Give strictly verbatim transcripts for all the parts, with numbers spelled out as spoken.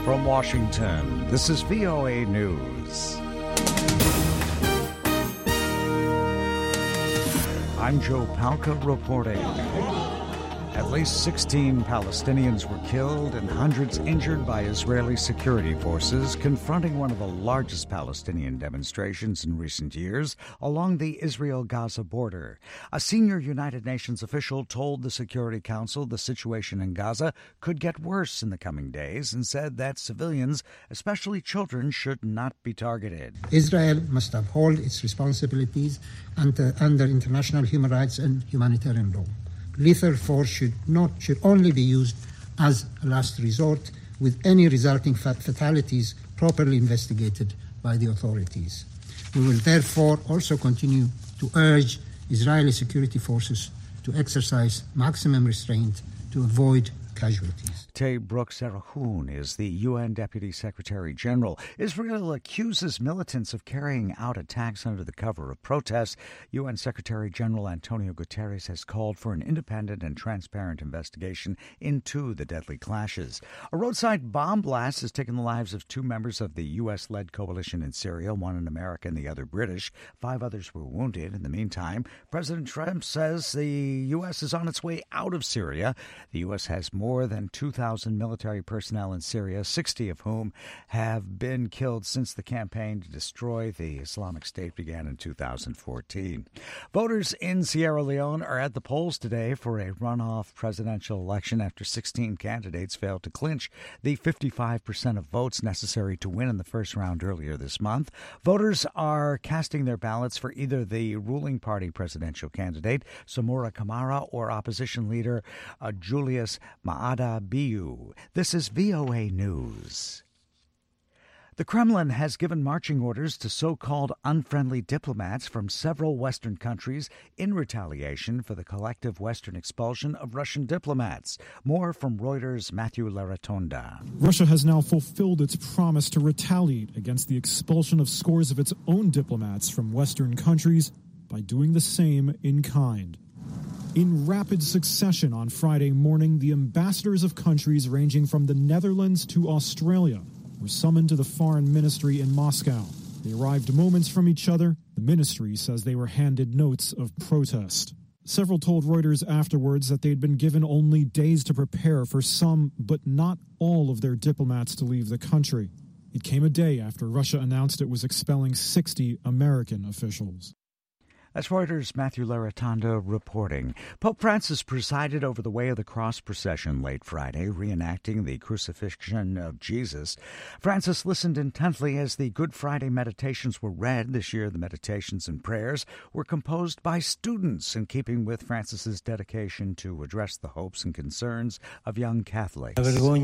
From Washington, this is V O A News. I'm Joe Palca reporting. At least sixteen Palestinians were killed and hundreds injured by Israeli security forces confronting one of the largest Palestinian demonstrations in recent years along the Israel-Gaza border. A senior United Nations official told the Security Council the situation in Gaza could get worse in the coming days and said that civilians, especially children, should not be targeted. Israel must uphold its responsibilities under, under international human rights and humanitarian law. Lethal force should not should only be used as a last resort, with any resulting fatalities properly investigated by the authorities. We will therefore also continue to urge Israeli security forces to exercise maximum restraint to avoid casualties. Tabruk Serahun is the U N Deputy Secretary General. Israel accuses militants of carrying out attacks under the cover of protests. U N Secretary General Antonio Guterres has called for an independent and transparent investigation into the deadly clashes. A roadside bomb blast has taken the lives of two members of the U S-led coalition in Syria, one an American, the other British. Five others were wounded. In the meantime, President Trump says the U S is on its way out of Syria. The U S has more More than two thousand military personnel in Syria, sixty of whom have been killed since the campaign to destroy the Islamic State began in two thousand fourteen. Voters in Sierra Leone are at the polls today for a runoff presidential election after sixteen candidates failed to clinch the fifty-five percent of votes necessary to win in the first round earlier this month. Voters are casting their ballots for either the ruling party presidential candidate, Samora Kamara, or opposition leader uh, Julius Maada Bio. This is V O A News. The Kremlin has given marching orders to so-called unfriendly diplomats from several Western countries in retaliation for the collective Western expulsion of Russian diplomats. More from Reuters' Matthew Laratonda. Russia has now fulfilled its promise to retaliate against the expulsion of scores of its own diplomats from Western countries by doing the same in kind. In rapid succession on Friday morning, the ambassadors of countries ranging from the Netherlands to Australia were summoned to the foreign ministry in Moscow. They arrived moments from each other. The ministry says they were handed notes of protest. Several told Reuters afterwards that they had been given only days to prepare for some, but not all, of their diplomats to leave the country. It came a day after Russia announced it was expelling sixty American officials. That's Reuters' Matthew Laratonda reporting. Pope Francis presided over the Way of the Cross procession late Friday, reenacting the crucifixion of Jesus. Francis listened intently as the Good Friday meditations were read. This year, the meditations and prayers were composed by students, in keeping with Francis's dedication to address the hopes and concerns of young Catholics.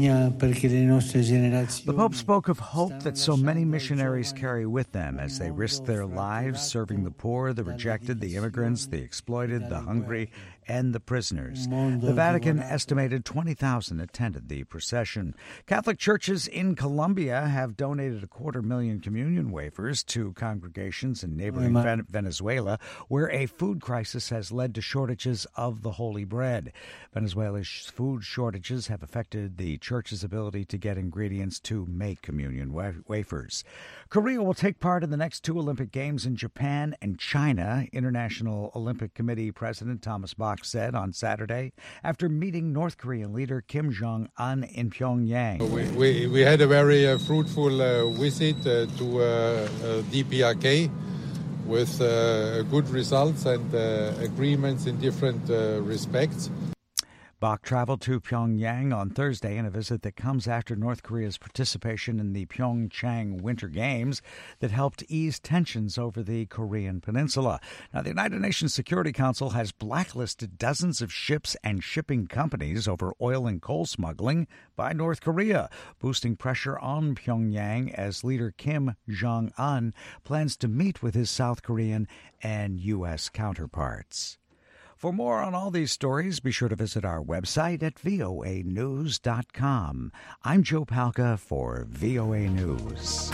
The Pope spoke of hope that so many missionaries carry with them as they risk their lives serving the poor, the rejected, the immigrants, the exploited, the hungry, and the prisoners. The Vatican estimated twenty thousand attended the procession. Catholic churches in Colombia have donated a quarter million communion wafers to congregations in neighboring Venezuela, where a food crisis has led to shortages of the holy bread. Venezuela's food shortages have affected the church's ability to get ingredients to make communion wafers. Korea will take part in the next two Olympic Games in Japan and China, International Olympic Committee President Thomas Bach said on Saturday after meeting North Korean leader Kim Jong-un in Pyongyang. We, we, we had a very uh, fruitful uh, visit uh, to uh, uh, D P R K with uh, good results and uh, agreements in different uh, respects. Bach traveled to Pyongyang on Thursday in a visit that comes after North Korea's participation in the Pyeongchang Winter Games that helped ease tensions over the Korean peninsula. Now, the United Nations Security Council has blacklisted dozens of ships and shipping companies over oil and coal smuggling by North Korea, boosting pressure on Pyongyang as leader Kim Jong-un plans to meet with his South Korean and U S counterparts. For more on all these stories, be sure to visit our website at V O A news dot com. I'm Joe Palca for V O A News.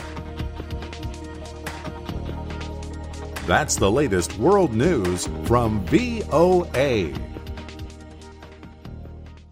That's the latest world news from V O A.